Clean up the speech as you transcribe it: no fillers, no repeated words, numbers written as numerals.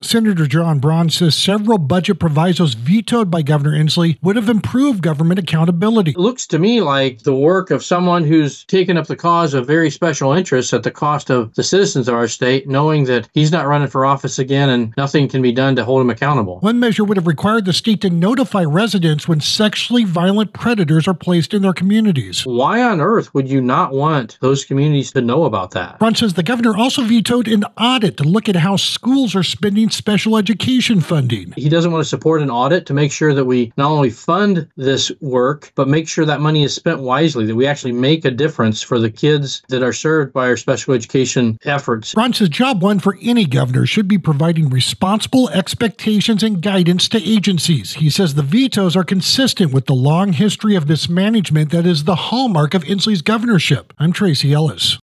Senator John Braun says several budget provisos vetoed by Governor Inslee would have improved government accountability. It looks to me like the work of someone who's taken up the cause of very special interests at the cost of the citizens of our state, knowing that he's not running for office again and nothing can be done to hold him accountable. One measure would have required the state to notify residents when sexually violent predators are placed in their communities. Why on earth would you not want those communities to know about that? Braun says the governor also vetoed an audit to look at how schools are spending special education funding. He doesn't want to support an audit to make sure that we not only fund this work, but make sure that money is spent wisely, that we actually make a difference for the kids that are served by our special education efforts. Braun says job one for any governor should be providing responsible expectations and guidance to agencies. He says the vetoes are consistent with the long history of mismanagement that is the hallmark of Inslee's governorship. I'm Tracy Ellis.